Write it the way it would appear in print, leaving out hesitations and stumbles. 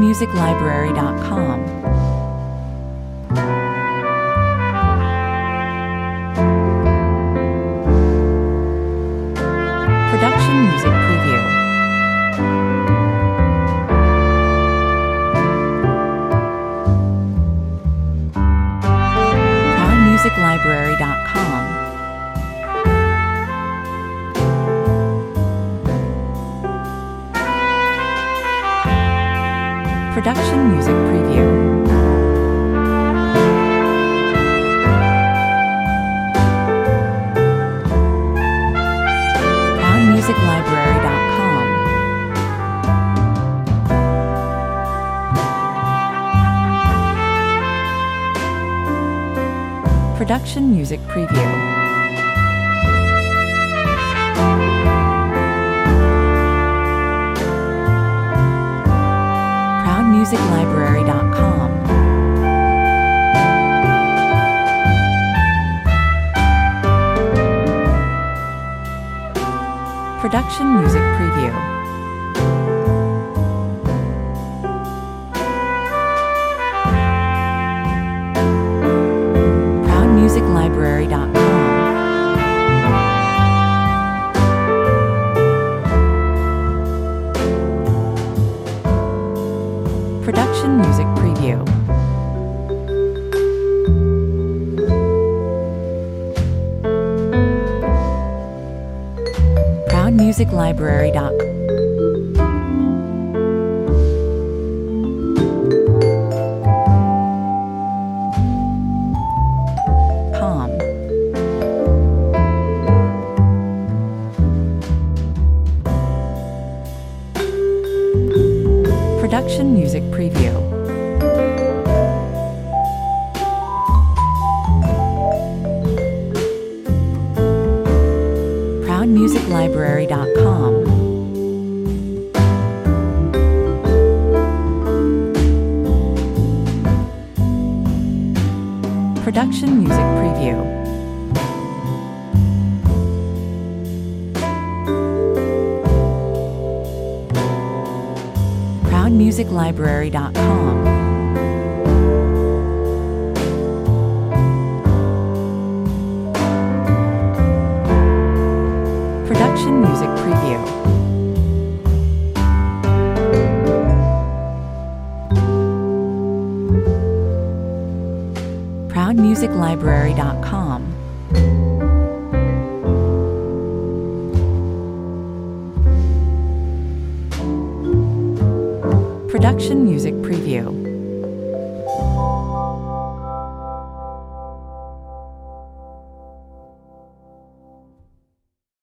ProudMusicLibrary.com. Production Music Preview. ProudMusicLibrary.com. Production Music Preview. ProudMusicLibrary.com. Production Music Preview. ProudMusicLibrary.com. Production Music Preview. ProudMusicLibrary.com. Production Music Preview. ProudMusicLibrary.com. Production Music Preview. ProudMusicLibrary.com. Production Music Preview. ProudMusicLibrary.com. Production Music Preview. ProudMusicLibrary.com. Production Music Preview.